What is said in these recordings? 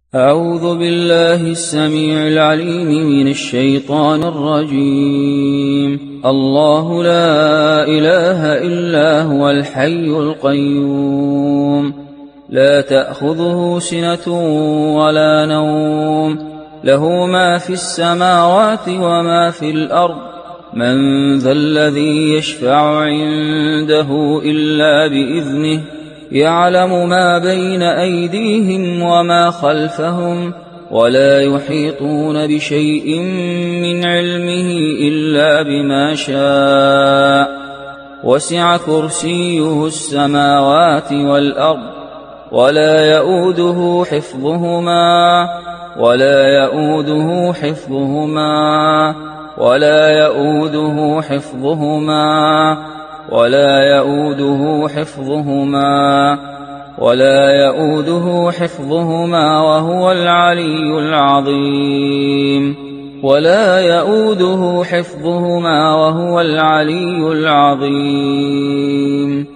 أعوذ بالله السميع العليم من الشيطان الرجيم. الله لا إله إلا هو الحي القيوم، لا تأخذه سنة ولا نوم، له ما في السماوات وما في الأرض، من ذا الذي يشفع عنده إلا بإذنه، يعلم ما بين أيديهم وما خلفهم، ولا يحيطون بشيء من علمه إلا بما شاء، وسع كرسيه السماوات والأرض، ولا يؤوده حفظهما ولا يؤوده حفظهما ولا يؤوده حفظهما ولا يؤوده حفظهما ولا يؤوده حفظهما وهو العلي العظيم. ولا يؤوده حفظهما وهو العلي العظيم.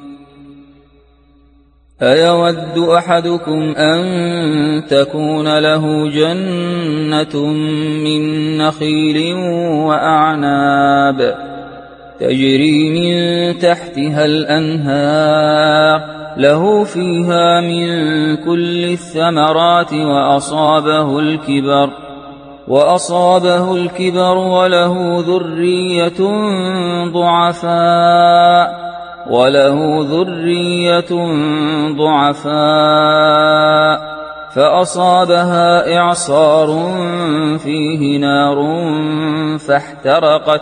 أيود أحدكم أن تكون له جنة من نخيل وأعناب تجري من تحتها الأنهار، له فيها من كل الثمرات وأصابه الكبر وله ذرية ضعفاء فأصابها إعصار فيه نار فاحترقت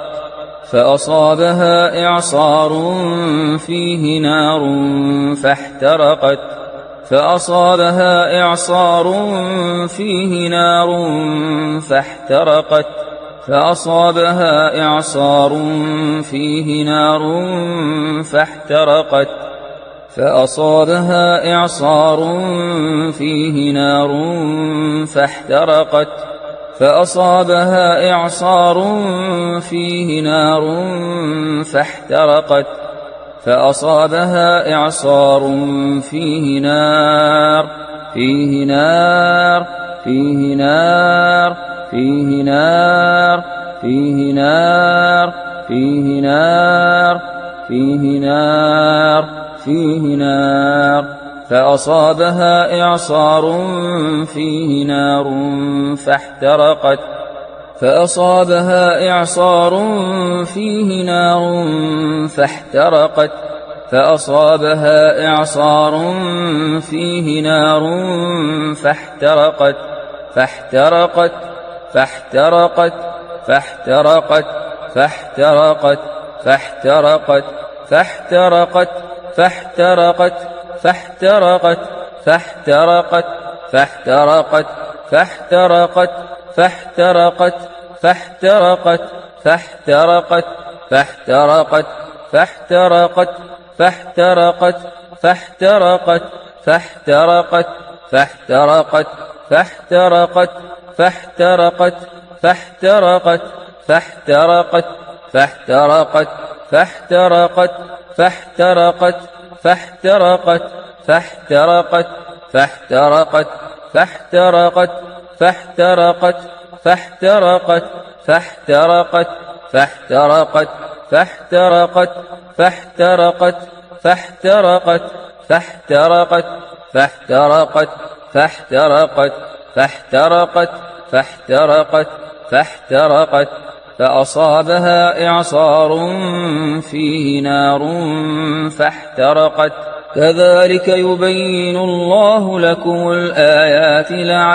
كذلك يبين الله لكم الآيات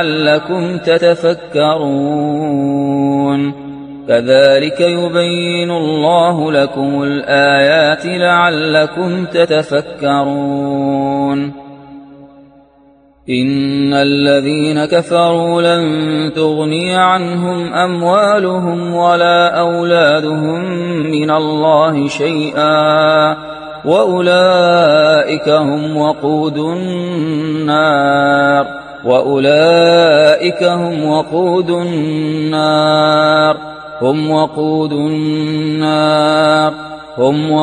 لعلكم تتفكرون. إن الذين كفروا لن تغني عنهم أموالهم ولا أولادهم من الله شيئا، وأولئك هم وقود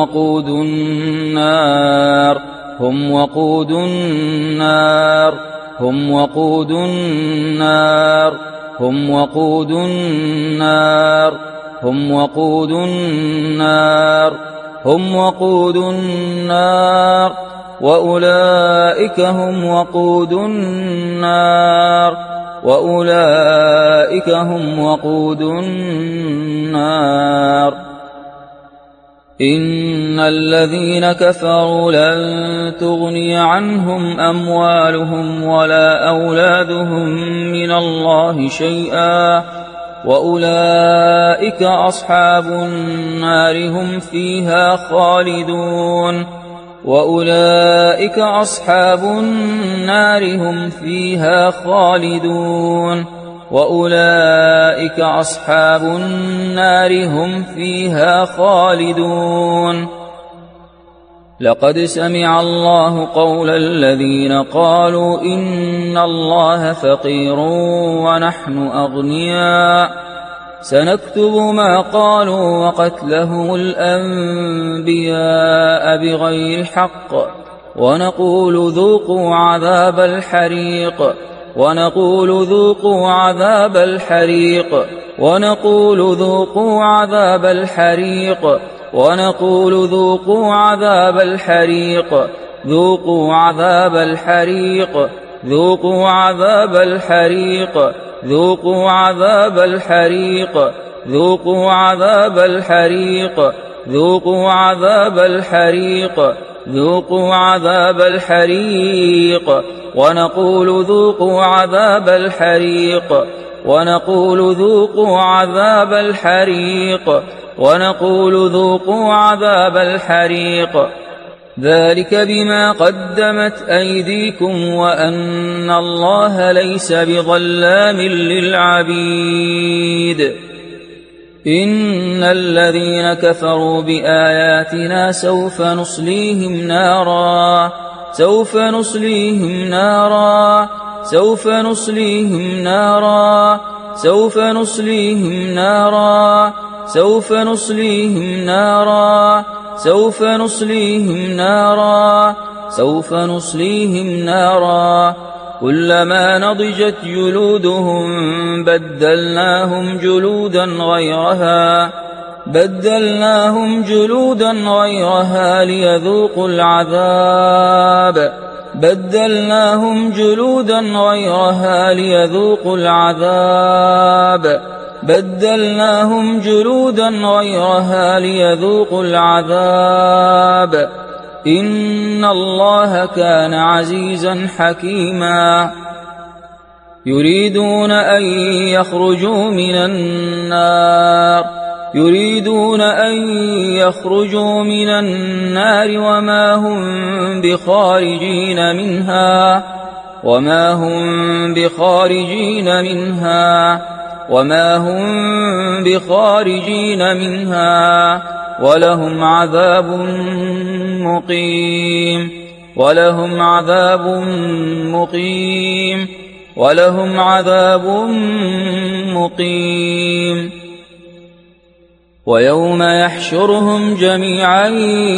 النار هم وقود النار هم وقود النار هم وقود النار هم وقود النار وأولئك هم وقود النار وأولئك هم وقود النار إن الذين كفروا لن تغني عنهم أموالهم ولا أولادهم من الله شيئا وأولئك أصحاب النار هم فيها خالدون وأولئك أصحاب النار هم فيها خالدون وأولئك أصحاب النار هم فيها خالدون لقد سمع الله قول الذين قالوا إن الله فقير ونحن أغنياء سنكتب ما قالوا وقتلهم الأنبياء بغير حق ونقول ذوقوا عذاب الحريق ونقول ذوقوا عذاب الحريق ونقول ذوقوا عذاب الحريق ونقول ذوقوا عذاب الحريق ذوقوا عذاب الحريق ذوقوا عذاب الحريق ذوقوا عذاب الحريق ذوقوا عذاب الحريق ذوقوا عذاب الحريق ذوقوا عذاب الحريق ونقول ذوقوا عذاب الحريق ونقول ذوقوا عذاب الحريق ونقول ذوقوا عذاب الحريق ذلك بما قدمت أيديكم وأن الله ليس بظلام للعبيد إن الذين كفروا بآياتنا سوف نصليهم نارا سوف نصليهم نارا سوف نصليهم نارا سوف نصليهم نارا سوف نصليهم نارا سوف نصليهم نارا سوف نصليهم نارا كلما نضجت جلودهم بدلناهم جلودا غيرها ليذوقوا العذاب بدلناهم جلودا غيرها ليذوقوا العذاب بدلناهم جلودا غيرها ليذوقوا العذاب إن الله كان عزيزا حكيما يريدون أن يخرجوا من النار يريدون أن يخرجوا من النار وما هم بخارجين منها وما هم بخارجين منها وما هم بخارجين منها ولهم عذاب مقيم ولهم عذاب مقيم ولهم عذاب مقيم ويوم يحشرهم جميعا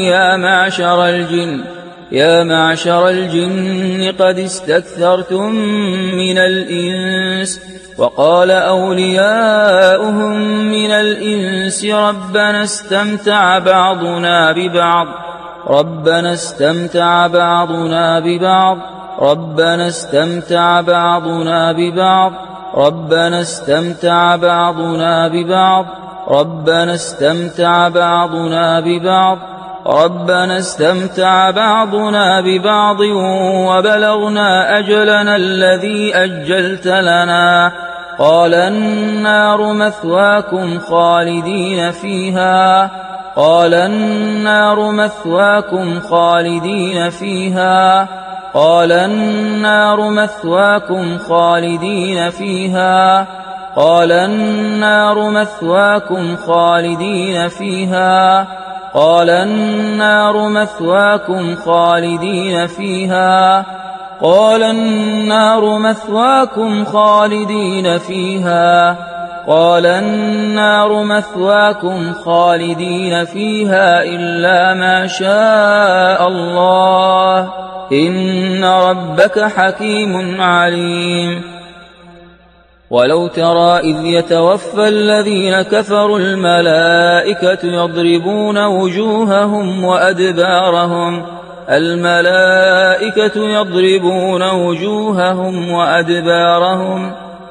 يا معشر الجن قد استكثرتم من الإنس وقال أولياؤهم من الإنس ربنا استمتع بعضنا ببعض ربنا استمتع بعضنا ببعض ربنا استمتع بعضنا ببعض ربنا استمتع بعضنا ببعض ربنا استمتع بعضنا ببعض ربنا استمتع بعضنا ببعض وبلغنا أجلنا الذي أجلت لنا قال النار مثواكم خالدين فيها قال النار مثواكم خالدين فيها قال النار مثواكم خالدين فيها قال النار مثواكم خالدين فيها قال النار مثواكم خالدين فيها قال النار مثواكم خالدين فيها قال النار مثواكم خالدين فيها إلا ما شاء الله إن ربك حكيم عليم. ولو ترى إذ يتوفى الذين كفروا الملائكة يضربون وجوههم وأدبارهم الملائكة يضربون وجوههم وأدبارهم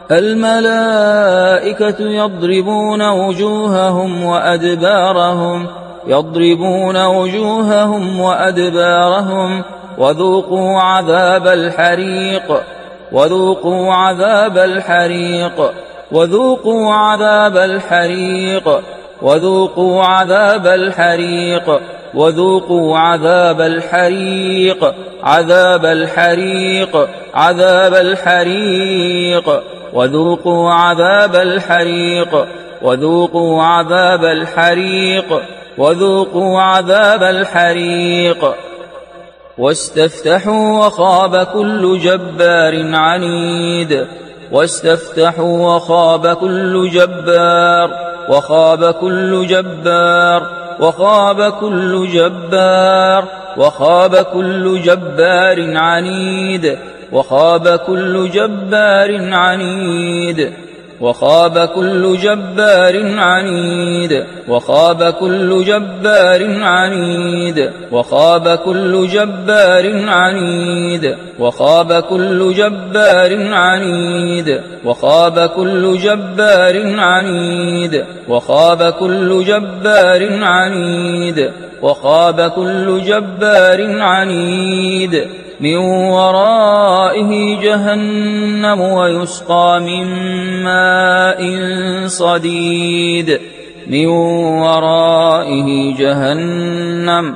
وذوقوا عذاب الحريق وذوقوا عذاب الحريق وذوقوا عذاب الحريق وذوقوا عذاب الحريق وذوقوا عذاب الحريق عذاب الحريق عذاب الحريق وذوقوا عذاب الحريق وذوقوا عذاب الحريق وذوقوا عذاب الحريق. واستفتحوا وخاب كل جبار عنيد واستفتحوا وخاب كل جبار وخاب كل جبار وخاب كل جبار وخاب كل جبار عنيد وخاب كل جبار عنيد وخاب كل جبار عنيد وخاب كل جبار عنيد وخاب كل جبار عنيد وخاب كل جبار عنيد وخاب كل جبار عنيد وخاب كل جبار عنيد وخاب كل جبار عنيد. من ورائه جهنم ويسقى من ماء صديد من ورائه جهنم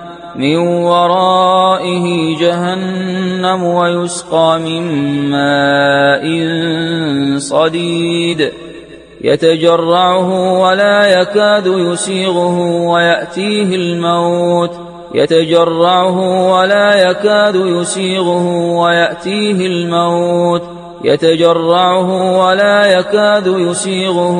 ويسقى من ماء صديد يتجرعه ولا يكاد يسيغه ويأتيه الموت يتجرعه ولا يكاد يسيغه ويأتيه الموت يتجرعه ولا يكاد يسيغه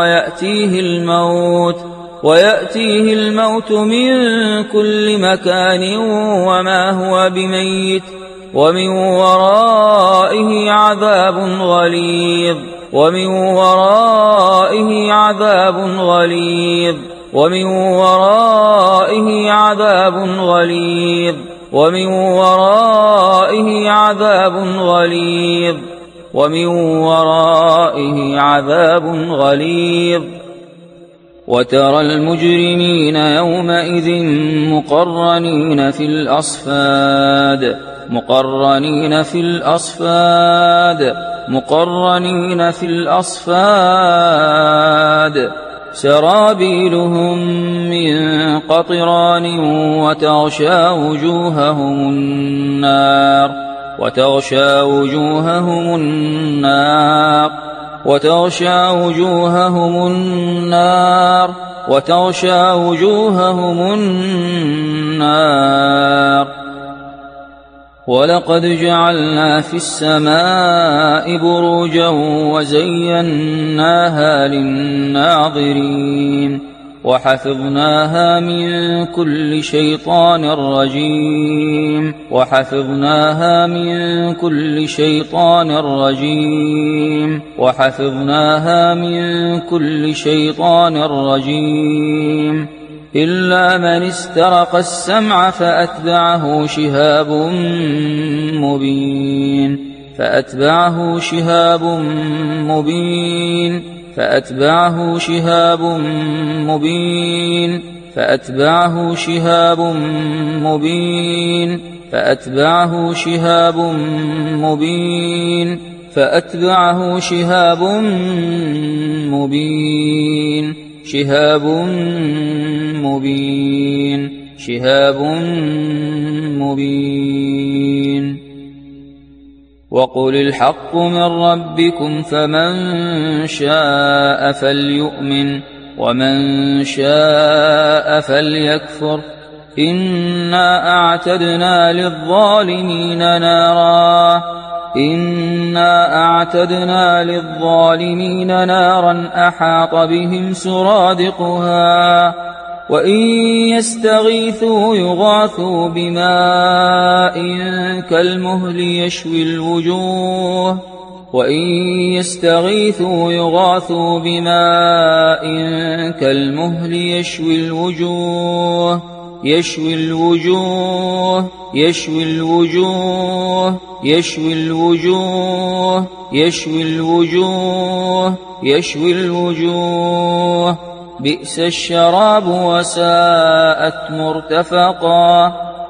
ويأتيه الموت من كل مكان وما هو بميت ومن ورائه عذاب غليظ ومن ورائه عذاب غليظ ومن ورائه عذاب غليظ ومن ورائه عذاب غليظ ومن ورائه عذاب غليظ. وترى المجرمين يومئذ مقرنين في الأصفاد سرابيلهم من قطران وتغشى وجوههم النار وتغشى وجوههم النار وتغشى وجوههم النار وتغشى وجوههم النار. ولقد جعلنا في السماء بروجا وزيناها للناظرين وحفظناها من كل شيطان رجيم وحفظناها من كل شيطان رجيم وحفظناها من كل شيطان رجيم إلا من استرق السمع فأتبعه شهاب مبين فأتبعه شهاب مبين فأتبعه شهاب مبين فأتبعه شهاب مبين فأتبعه شهاب مبين فأتبعه شهاب مبين شهاب مبين شهاب مبين. وقل الحق من ربكم فمن شاء فليؤمن ومن شاء فليكفر إنا أعتدنا للظالمين نارا أحاط بهم سرادقها وإن يستغيثوا يغاثوا بماء كالمهل يشوي الوجوه وإن يستغيثوا يغاثوا بماء كالمهل يشوي الوجوه يشوي الوجوه يشوي الوجوه يشوي الوجوه يشوي الوجوه يشوي الوجوه بئس الشراب وساءت مرتفقا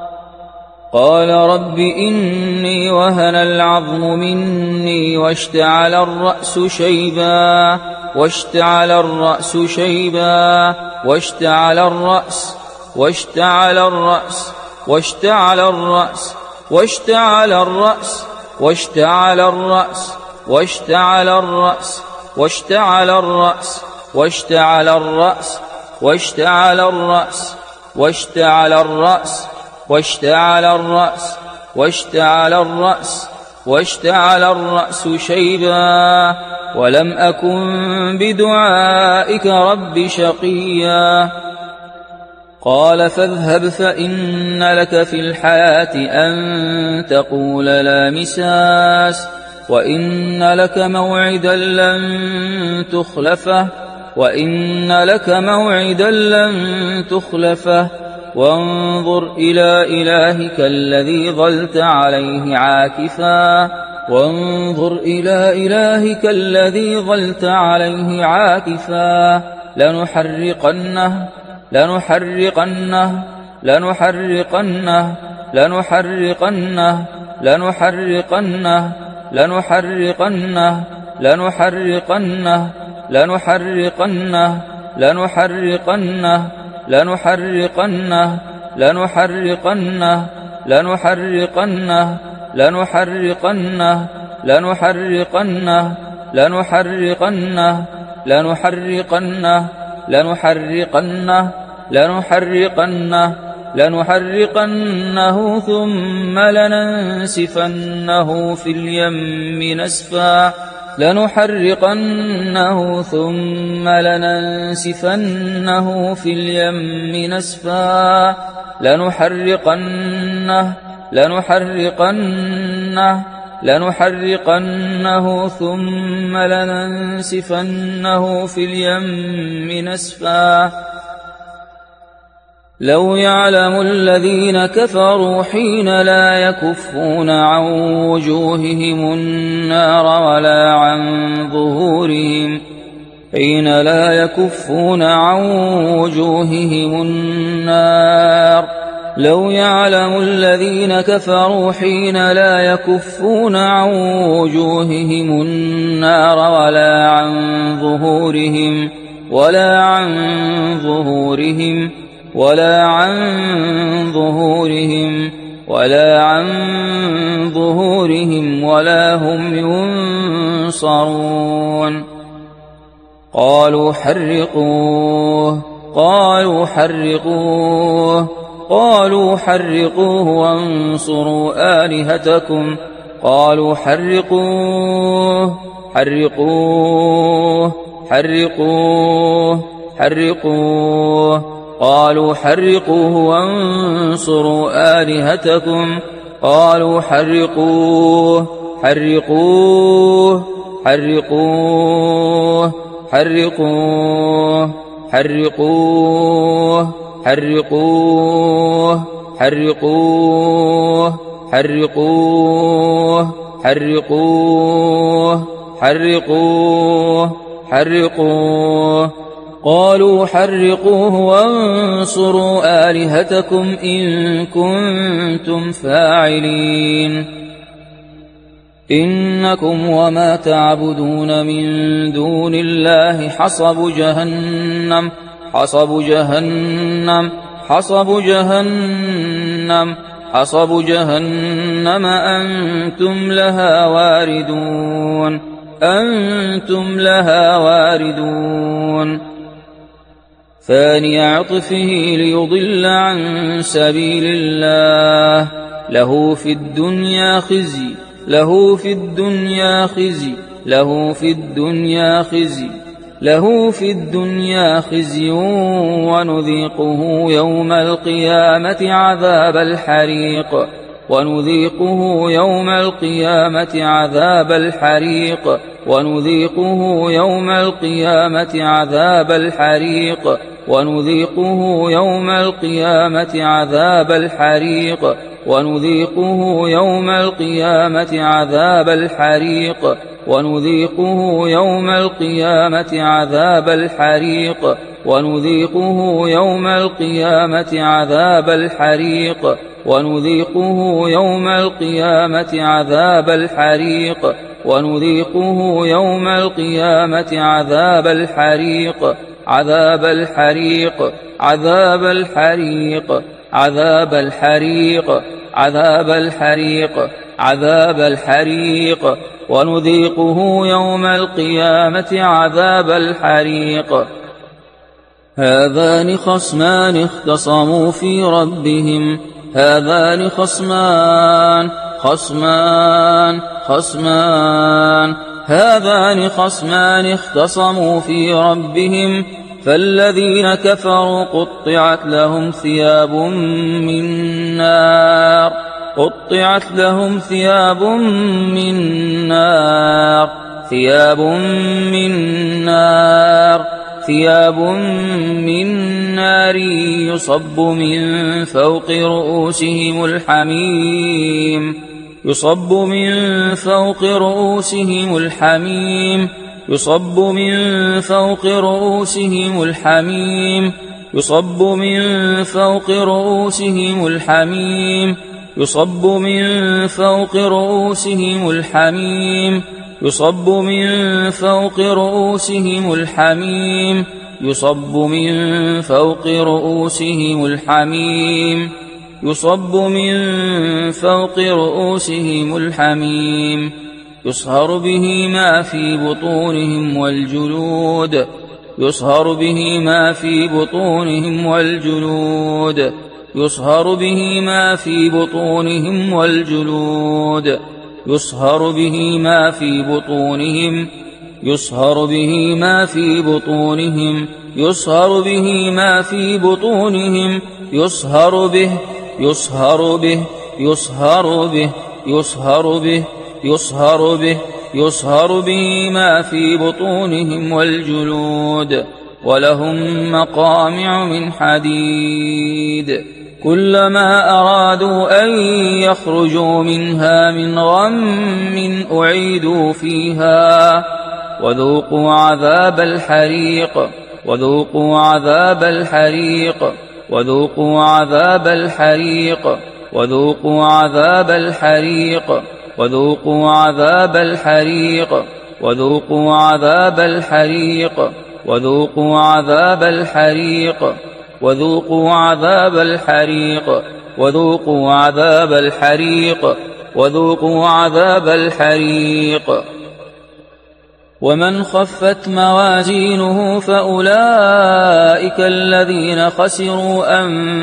قال رب إني وهن العظم مني واشتعل الرأس شيبا واشتعل الرأس شيبا واشتعل الرأس واشتعل الرأس واشتعل الرأس واشتعل الرأس واشتعل الرأس واشتعل الرأس واشتعل الرأس واشتعل الرأس واشتعل الرأس واشتعل الرأس واشتعل الرأس واشتعل الرأس واشتعل الرأس شيبا ولم أكن بدعائك رب شقيا قال فاذهب فإن لك في الحياة أن تقول لا مساس وإن لك موعدا لن تخلفه وإن لك موعدا لن تخلفه وانظر إلى إلهك الذي ظلت عليه عاكفا وانظر إلى إلهك الذي ظلت عليه عاكفا لنحرقنه لنحرقنه لنحرقنه لنحرقنه لنحرقنه لنحرقنه لنحرقنه لنحرقنه لنحرقنه لنحرقنه لنحرقنه لنحرقنه لنحرقنه لنحرقنه لنحرقنه لنحرقنه لنحرقنه لنحرقنه لنحرقنه ثم لننسفنه في اليم نسفا لنحرقنه ثم لننسفنه في اليم نسفا لنحرقنه لنحرقنه لنحرقنه ثم لننسفنه في اليم نسفا لو يعلم الذين كفروا حين لا يكفون عن وجوههم النار ولا عن ظهورهم حين لا يكفون عن وجوههم النار لو يعلم الذين كفروا حين لا يكفون عن وجوههم النار ولا عن ظهورهم ولا عن ظهورهم ولا عن ظهورهم ولا عن ظهورهم ولا هم ينصرون قالوا حرقوه قالوا حرقوه قالوا حرقوه وانصروا آلهتكم قالوا حرقوه حرقوه حرقوه حرقوه قالوا حرقوه وانصروا آلهتكم قالوا حرقوه حرقوه حرقوه حرقوه حرقوه حرقوه حرقوه حرقوه حرقوه حرقوه حرقوه قالوا حرقوه وانصروا آلهتكم إن كنتم فاعلين إنكم وما تعبدون من دون الله حصب جهنم حصب جهنم حصب جهنم حصب جهنم أنتم لها واردون أنتم لها واردون ثاني عطفه ليضل عن سبيل الله له في الدنيا خزي له في الدنيا خزي له في الدنيا خزي له في الدنيا خزي ونذيقه يوم القيامة عذاب الحريق ونذيقه يوم القيامة عذاب الحريق ونذيقه يوم القيامة عذاب الحريق ونذيقه يوم القيامة عذاب الحريق ونذيقه يوم القيامة عذاب الحريق ونذيقه يوم القيامة عذاب الحريق ونذيقه يوم القيامة عذاب الحريق ونذيقه يوم القيامة عذاب الحريق ونذيقه يوم القيامة عذاب الحريق عذاب الحريق عذاب الحريق عذاب الحريق عذاب الحريق عذاب الحريق ونذيقه يوم القيامة عذاب الحريق. هذان خصمان اختصموا في ربهم هذان خصمان هذان خصمان اختصموا في ربهم فالذين كفروا قطعت لهم ثياب من نار قطعت لهم ثياب من نار ثياب من نار ثياب من نار يصب من فوق رؤوسهم الحميم يصب من فوق رؤوسهم الحميم يصب من فوق رؤوسهم الحميم يصب من فوق رؤوسهم الحميم يصب من فوق رؤوسهم الحميم يصب من فوق رؤوسهم الحميم يصب من فوق رؤوسهم الحميم يصب من فوق رؤوسهم الحميم يصهر به ما في بطونهم والجلود يصهر به ما في بطونهم والجلود يصهر به ما في بطونهم والجلود يصهر به ما في بطونهم يصهر به ما في بطونهم يصهر به ما في بطونهم يصهر به يصهر به يصهر به يصهر به يصهر به يصهر به ما في بطونهم والجلود ولهم مقامع من حديد كلما أرادوا أن يخرجوا منها من غم أعيدوا فيها وذوقوا عذاب الحريق وذوقوا عذاب الحريق وذوقوا عذاب الحريق وذوقوا عذاب الحريق وذوقوا عذاب الحريق وذوقوا عذاب الحريق وذوقوا عذاب الحريق وذوقوا عذاب الحريق وذوقوا عذاب الحريق وذوقوا عذاب الحريق. ومن خفت موازينه فأولئك الذين خسروا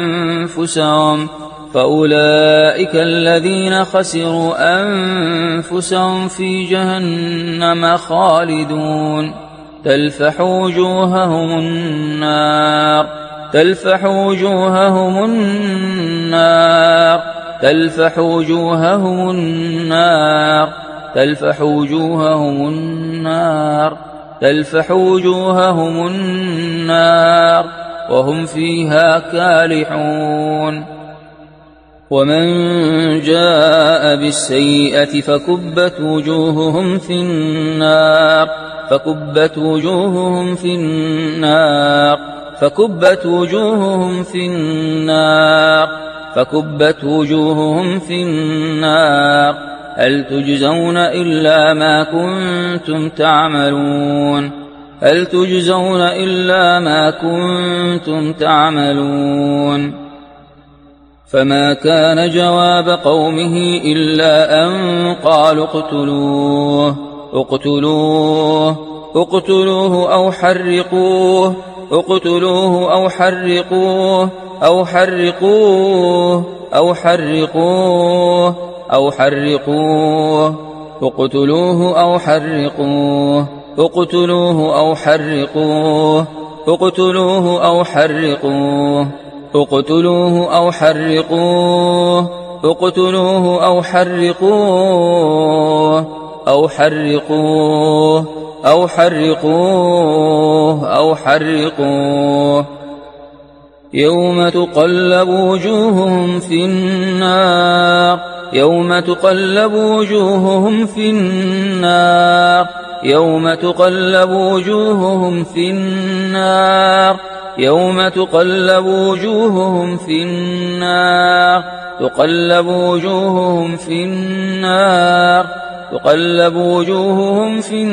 أنفسهم في جهنم خالدون تلفح وجوههم النار تلفح وجوههم النار تلفح وجوههم النار تلفح وجوههم النار تلفح وجوههم النار وهم فيها كالحون. ومن جاء بالسيئة فكبت وجوههم في النار فكبت وجوههم في النار فكبت وجوههم في النار فكبت وجوههم في النار هل تجزون إلا ما كنتم تعملون هل تجزون إلا ما كنتم تعملون. فما كان جواب قومه إلا أن قالوا اقتلوه اقتلوه اقتلوه أو حرقوه اقتلوه أو حرقوه أو حرقوه أو حرقوه أو حرقوه اقتلوه أو حرقوه اقتلوه أو حرقوه اقتلوه أو حرقوه اقتلوه أو حرقوه اقتلوه أو حرقوه أو حرقوه أو حرقوه أو حرقوه يوم تقلب وجوههم في النار يوم تقلب وجوههم في النار يوم تقلب وجوههم في النار يوم تقلب وجوههم في النار تقلب وجوههم في النار تقلب وجوههم في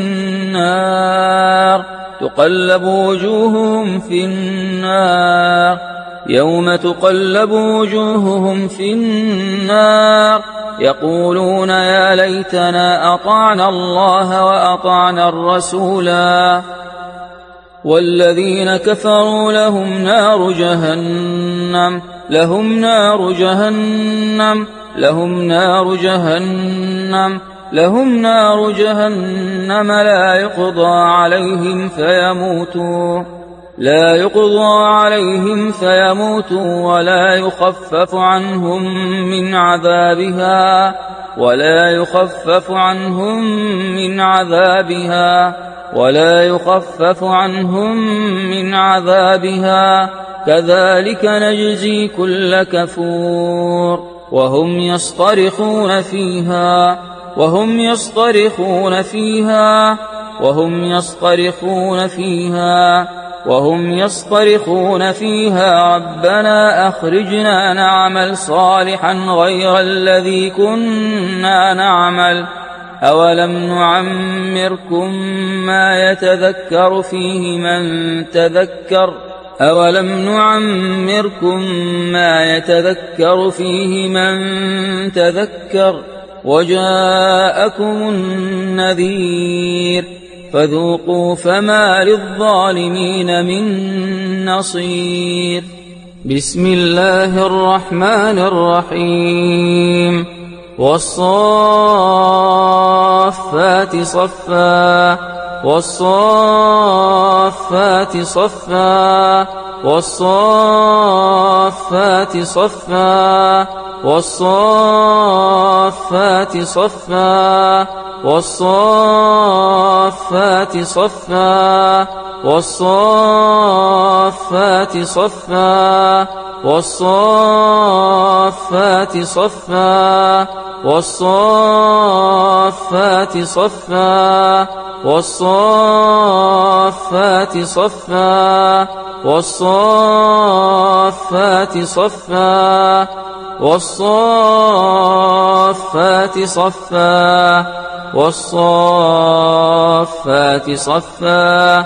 النار تقلب وجوههم في النار يوم تقلب وجوههم في النار يقولون يا ليتنا أطعنا الله وأطعنا الرسولا والذين كفروا لهم نار جهنم لهم نار جهنم لهم نار جهنم لهم نار جهنم لا يقضى عليهم فيموتوا لا يقضى عليهم فيموتوا ولا يخفف عنهم من عذابها ولا يخفف عنهم من عذابها ولا يخفف عنهم من عذابها كذلك نجزي كل كفور وهم يصطرخون فيها وهم يصطرخون فيها وهم يصطرخون فيها وهم يصطرخون فيها ربنا أخرجنا نعمل صالحا غير الذي كنا نعمل أولم نعمركم ما يتذكر فيه من تذكر أولم نعمركم ما يتذكر فيه من تذكر وجاءكم النذير فذوقوا فما للظالمين من نصير بسم الله الرحمن الرحيم والصافات صفا والصافات صفا والصافات صفا والصافات صفا والصافات صفا والصافات صفا والصافات صفا والصافات صفا والصافات صفا والصافات صفا والصافات صفا والصافات صفا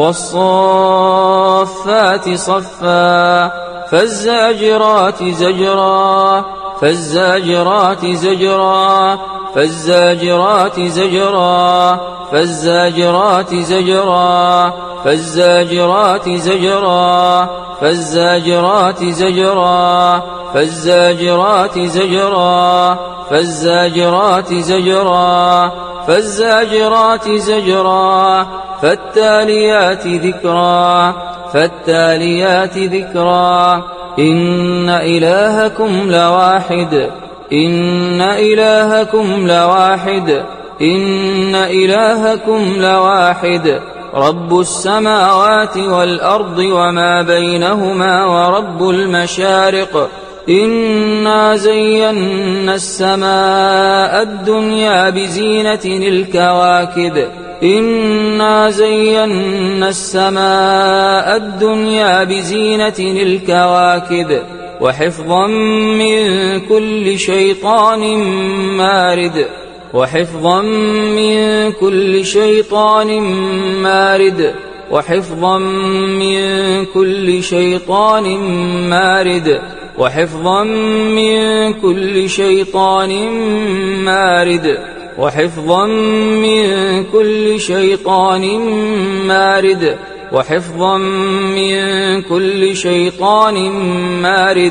والصافات صفا فالزاجرات زجرا فالزاجرات زجرا فالزاجرات زجرا فالزاجرات زجرا فالزاجرات زجرا فالزاجرات زجرا فالزاجرات زجرا فالزاجرات زجرا فالزاجرات زجرا فالتاليات ذكرا فالتاليات ذكرا إن إلهكم لواحد إن إلهكم لواحد إن إلهكم لواحد رب السماوات والأرض وما بينهما ورب المشارق إنا زينا السماء الدنيا بزينة الكواكب إنا زينا السماء الدنيا بزينة الكواكب وحفظا من كل شيطان مارد وحفظا من كل شيطان مارد وحفظا من كل شيطان مارد وحفظا من كل شيطان مارد وحفظا من كل شيطان مارد وحفظا من كل شيطان مارد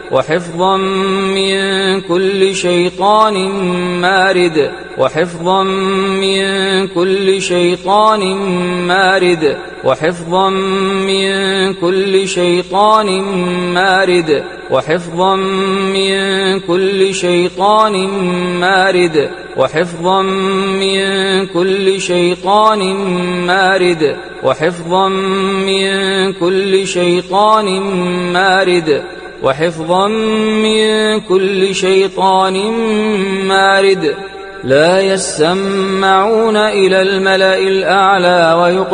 وحفظا من كل شيطان مارد وحفظا من كل شيطان مارد وحفظا من كل شيطان مارد وحفظا من كل شيطان مارد وحفظا من كل شيطان مارد وحفظا من كل شيطان مارد وحفظا من كل شيطان مارد لا يسمعون إلى الملأ الأعلى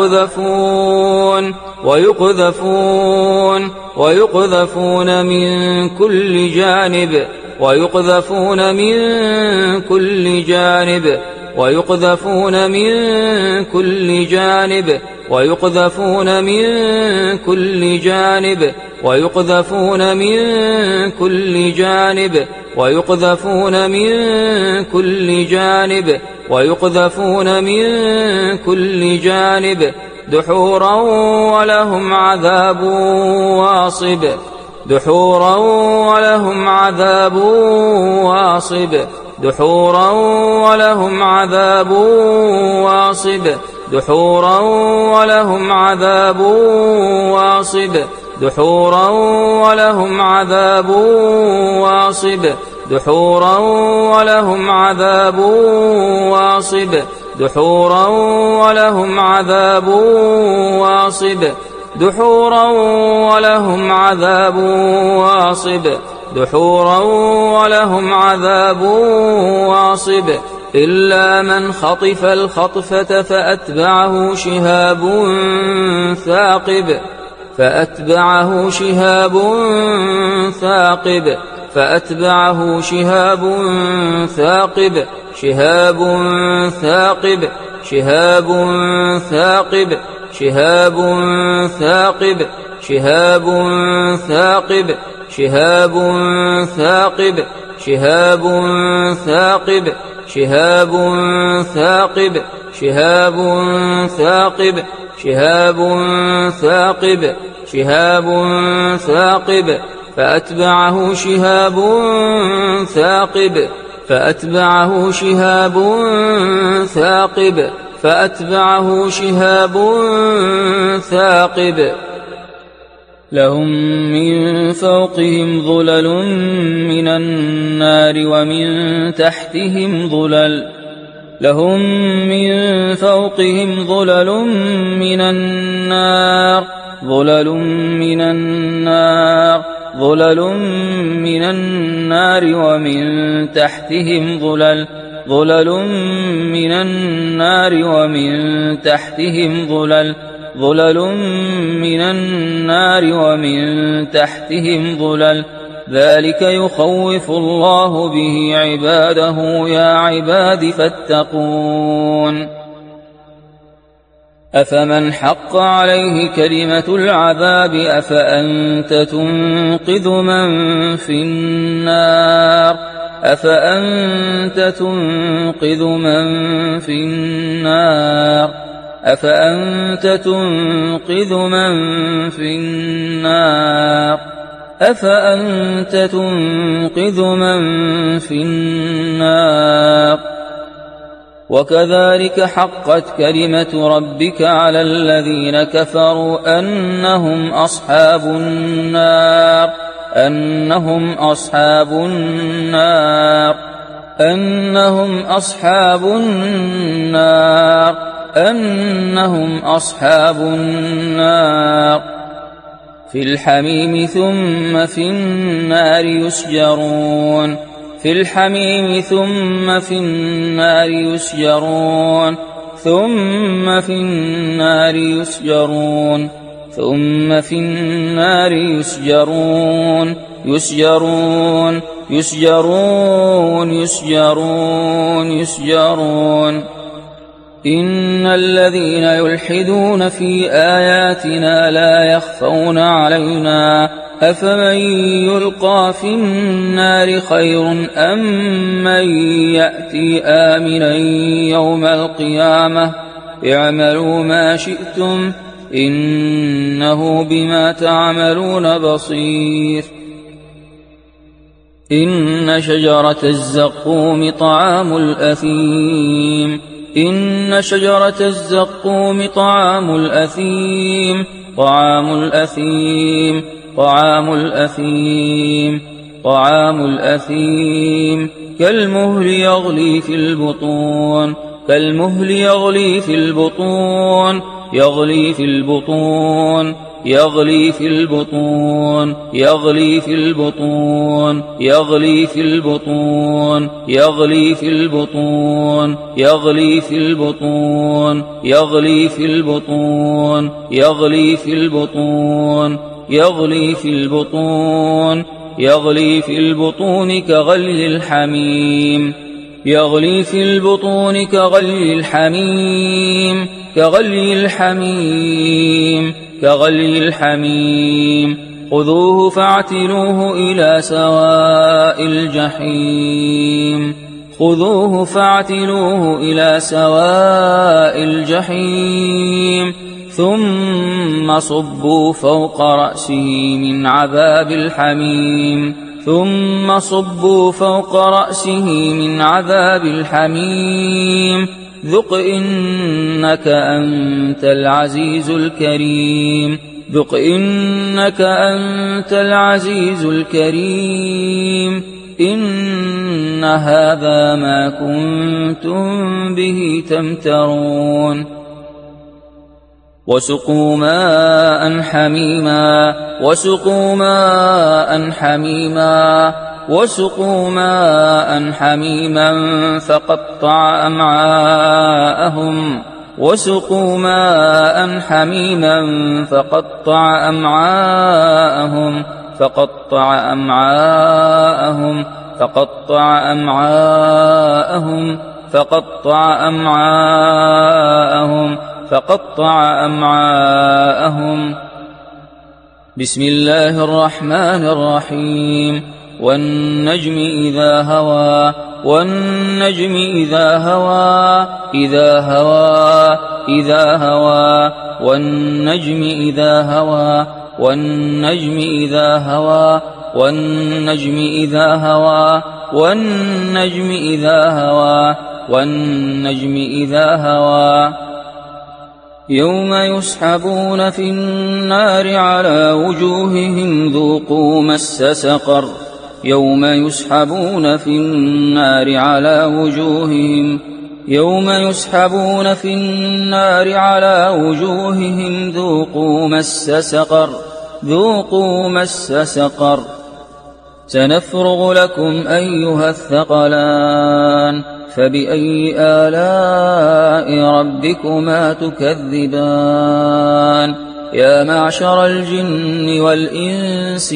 ويقذفون من كل جانب ويقذفون من كل جانب ويقذفون من كل جانب ويقذفون من كل جانب ويقذفون من كل جانب ويقذفون من كل جانب ويقذفون من كل جانب دحورا ولهم عذاب واصب دحورا ولهم عذاب واصب دحورا ولهم عذاب واصب دحورا ولهم عذاب واصب دحورا ولهم عذاب واصب دحورا ولهم عذاب واصب دحورا ولهم عذاب واصب دحورا ولهم عذاب واصب دحورا ولهم عذاب واصب إلا من خطف الخطفة فأتبعه شهاب ثاقب فأتبعه شهاب ثاقب شهاب ثاقب شهاب ثاقب شهاب ثاقب شهاب ثاقب شهاب ثاقب شهاب ثاقب شهاب ثاقب شهاب ثاقب شهاب ثاقب شهاب ثاقب فأتبعه شهاب ثاقب فأتبعه شهاب ثاقب فأتبعه شهاب ثاقب لهم من فوقهم ظلل من النار ومن تحتهم ظلل لهم من فوقهم ظلل من النار ظلل من النار ظلل من النار ومن تحتهم ظلل ظلل من النار ومن تحتهم ظلل ظلل من النار ومن تحتهم ظلل ذلك يخوف الله به عباده يا عباد فاتقون أفمن حق عليه كلمة العذاب أفأنت تنقذ من في النار أفأنت تنقذ من في النار أفأنت تنقذ من في النار أفأنت تنقذ من في النار وكذلك حقت كلمة ربك على الذين كفروا أنهم أصحاب النار أنهم أصحاب النار أنهم أصحاب النار أنهم أصحاب النار في الحميم ثم في النار يسجرون في الحميم ثم في النار يسجرون ثم في النار يسجرون ثم في النار يسجرون يسجرون يسجرون يسجرون يسجرون إن الذين يلحدون في آياتنا لا يخفون علينا أفمن يلقى في النار خير أم من يأتي آمنا يوم القيامة اعملوا ما شئتم إنه بما تعملون بصير إن شجرة الزقوم طعام الأثيم إن شجرة الزقوم طعام الأثيم طعام الأثيم طعام الأثيم طعام الأثيم كالمهل يغلي في البطون كالمهل يغلي في البطون يغلي في البطون يغلي في البطون يغلي في البطون يغلي في البطون يغلي في البطون يغلي في البطون يغلي في البطون يغلي في البطون يغلي في البطون يغلي في البطون كغلي الحميم يغلي في البطون كغلي الحميم كغلي الحميم كغلي الحميم خذوه فاعتلوه إلى سواء الجحيم خذوه فاعتلوه إلى سواء الجحيم ثم صبوا فوق رأسه من عذاب الحميم ثم صبوا فوق رأسه من عذاب الحميم ذق إنك أنت العزيز الكريم ذق إنك أنت العزيز الكريم إن هذا ما كنتم به تمترون وسقوا ماء حميما وسقوا ماء حميما وسقوا ماء حميما فقطع أمعاءهم وسقوا ماء حميما فقطع أمعاءهم فقطع أمعاءهم فقطع أمعاءهم فقطع أمعاءهم فقطع أمعاءهم بسم الله الرحمن الرحيم والنجم إذا هوى والنجم إذا هوى إذا هوى إذا هوى والنجم إذا هوى والنجم إذا هوى والنجم إذا هوى والنجم إذا هوى والنجم إذا هوى يوم يسحبون في النار على وجوههم ذوقوا مس سقر يوم يسحبون في النار على وجوههم يوم يسحبون في النار على وجوههم ذوقوا مس سقر ذوقوا مس سقر سنفرغ لكم أيها الثقلان فبأي آلاء ربكما تكذبان يا معشر الجن والإنس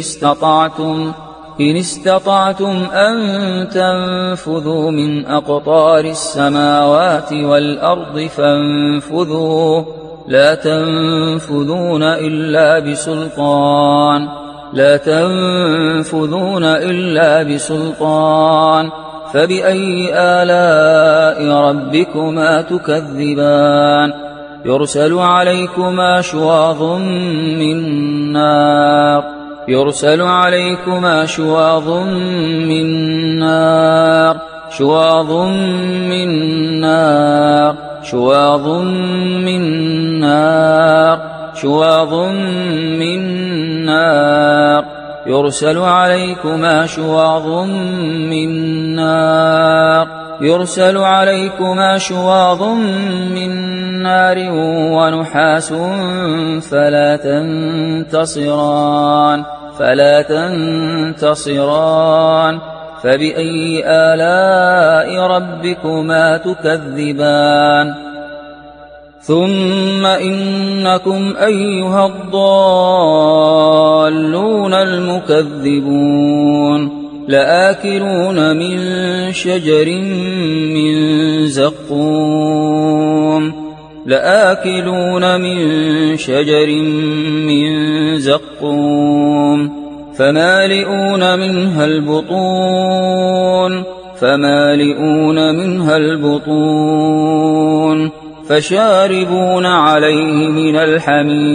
إن استطعتم أن تنفذوا من أقطار السماوات والأرض فانفذوا لا تنفذون إلا بسلطان لا تنفذون إلا بسلطان فبأي آلاء ربكما تكذبان يرسل عليكما شواظ من نار يرسل عليكما شواظ من نار شواظ من نار شواظ من نار شواظ من نار يرسل عليكما شواظ من نار يرسل عليكما شواظ من نار ونحاس فلا تنتصران فبأي آلاء ربكما تكذبان ثم إنكم أيها الضالون المكذبون لآكلون من شجر من زقوم لآكلون من شجر من زقوم فمالئون منها البطون فمالئون منها البطون فشاربون عليه من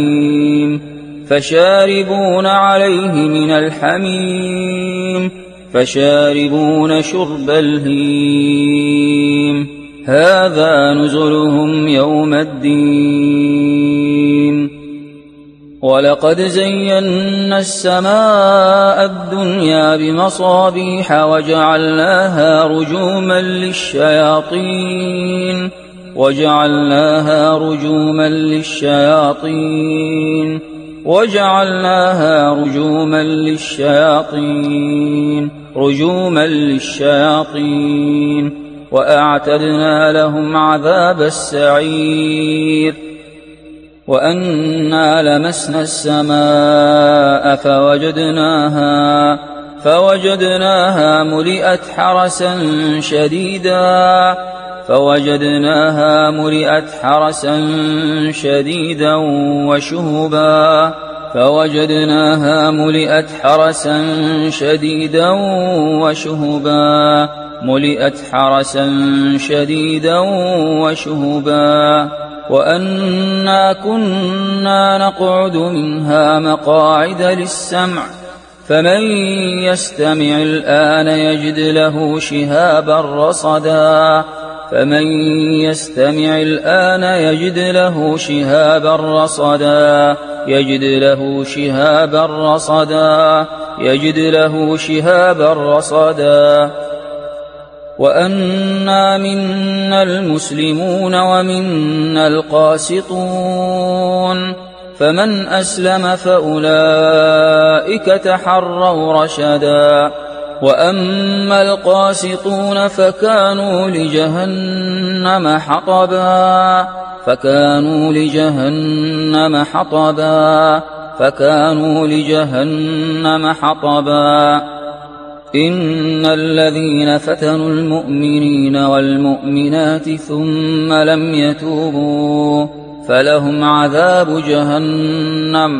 الحميم فشاربون عليه من الحميم فشاربون شرب الهيم هذا نزلهم يوم الدين ولقد زينا السماء الدنيا بمصابيح وجعلناها رجوما للشياطين وأعتدنا لهم عذاب السعير وأنا لمسنا السماء فوجدناها ملئت حرسا شديدا وشهبا وأنا كنا نقعد منها مقاعد للسمع فمن يستمع الآن يجد له شهابا رصدا وأنا منا المسلمون ومنا القاسطون فمن أسلم فأولئك تحروا رشدا وأما القاسطون فكانوا لجهنم حطبا إن الذين فتنوا المؤمنين والمؤمنات ثم لم يتوبوا فلهم عذاب جهنم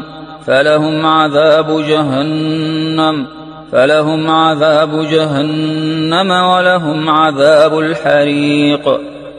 ولهم عذاب الحريق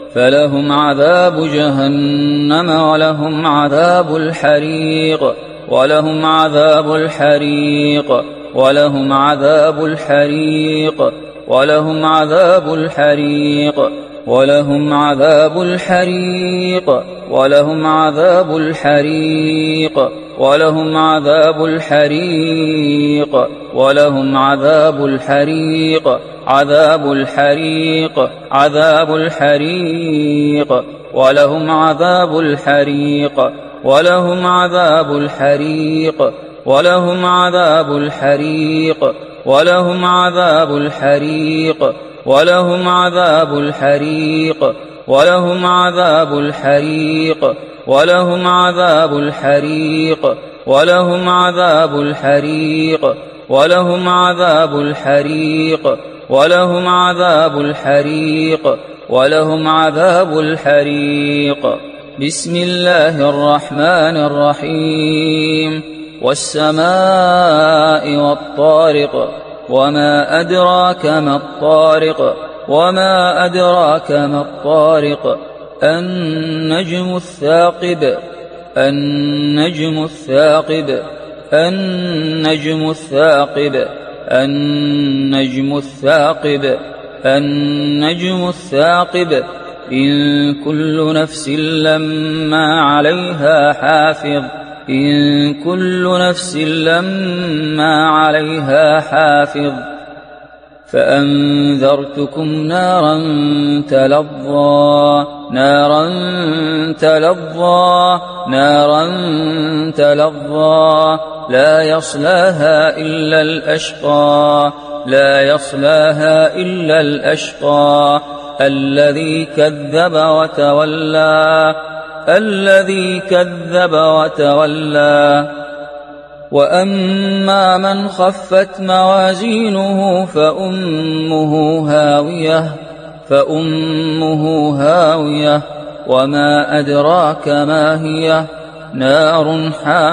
بسم الله الرحمن الرحيم والسماء والطارق وما أدراك ما الطارق النجم الثاقب إن كل نفس لما عليها حافظ فأنذرتكم نارا تلظى لا يصلاها إلا الأشقى الذي كذب وتولى وأما من خفت موازينه فأمه هاوية وما أدراك ما هي نار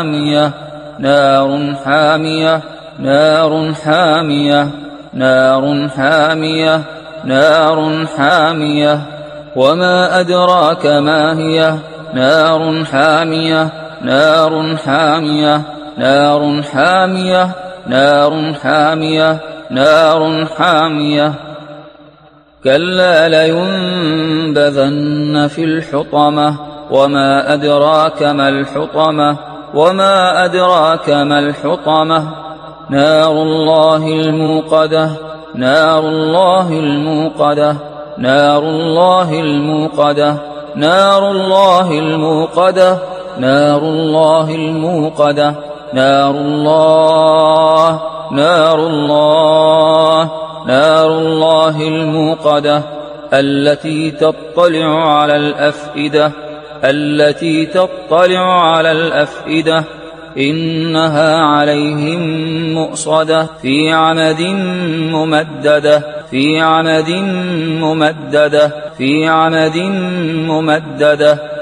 حامية وما أدراك ما هي نار نار حامية كلا لينبذن في الحطمة وما أدراك ما الحطمة وما أدراك ما الحطمة نار الله الموقدة نار الله الموقدة نار الله الموقدة نار الله الموقدة نار الله الموقدة نار الله نار الله نار الله الموقدة التي تطلع على الأفئدة التي تطلع على الأفئدة إنها عليهم مؤصدة في عمد ممددة في عمد ممددة في عمد ممددة